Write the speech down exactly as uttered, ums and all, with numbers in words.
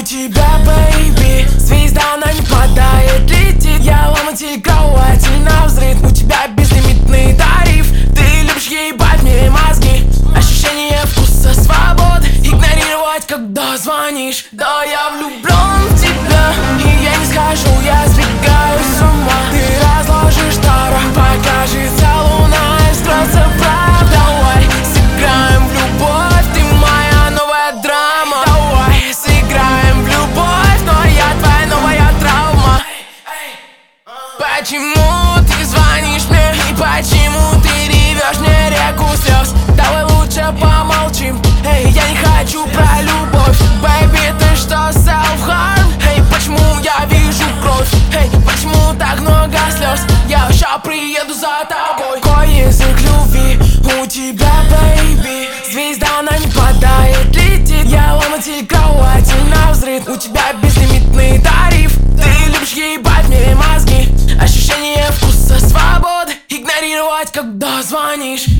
тебя, бэйби, звезда, она не падает, летит. Я ломатель кровати навзрыд. У тебя безлимитный тариф. Ты любишь ебать мне мозги. Ощущение вкуса свободы. Игнорировать, когда звонишь. Да, я влюблен в тебя, и я не схожу, я сбегаю с ума. Ты разложишь таро, покажется луна и строится правда. Давай сыграем в любовь, ты моя новая драма. Давай сыграем в любовь, но я твоя новая травма. Почему ты звонишь мне и почему ты ревешь мне реку слез? Давай лучше помолчим, эй, я не хочу про любовь. Бэйби, ты что, self-harm? Эй, почему я вижу кровь? Эй, почему так много слез? Я ща приеду за тобой. Какой язык любви у тебя, бэйби? Звезда, она не падает, летит. Я ломатель кровати навзрыд. У тебя безлимитный тариф. Ты любишь ебать мне мозги. Ощущение вкуса свободы. Игнорировать, когда звонишь.